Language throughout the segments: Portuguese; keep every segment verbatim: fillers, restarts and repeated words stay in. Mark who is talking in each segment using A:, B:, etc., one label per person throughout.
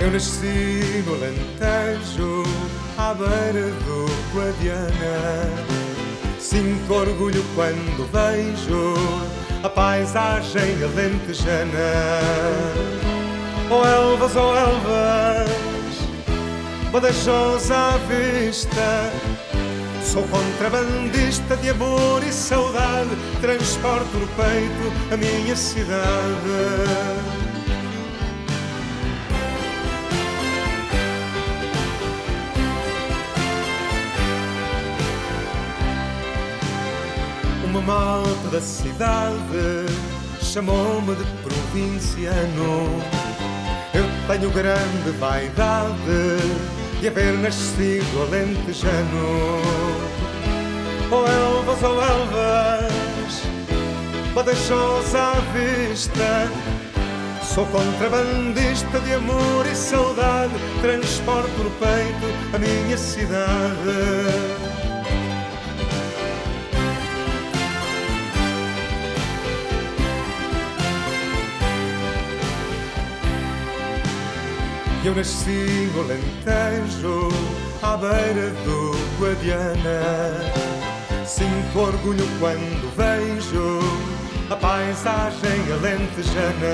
A: Eu nasci no Alentejo, à beira do Guadiana. Sinto orgulho quando vejo a paisagem alentejana. Oh Elvas, oh Elvas, Badajoz à vista. Sou contrabandista de amor e saudade, transporto no peito a minha cidade. Uma malta da cidade chamou-me de provinciano. Eu tenho grande vaidade de haver nascido alentejano. Oh Elvas, oh Elvas, Badajoz à vista. Sou contrabandista de amor e saudade, transporto no peito a minha cidade. Eu nasci no Alentejo, à beira do Guadiana. Sinto orgulho quando vejo a paisagem alentejana.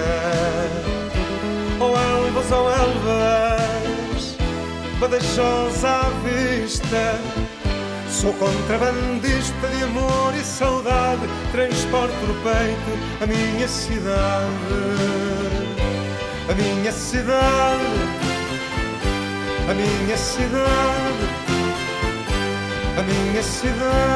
A: Oh Elvas, oh Elvas, Badajoz à vista. Sou contrabandista de amor e saudade, transporto no peito a minha cidade. A minha cidade, a minha cidade, a minha cidade.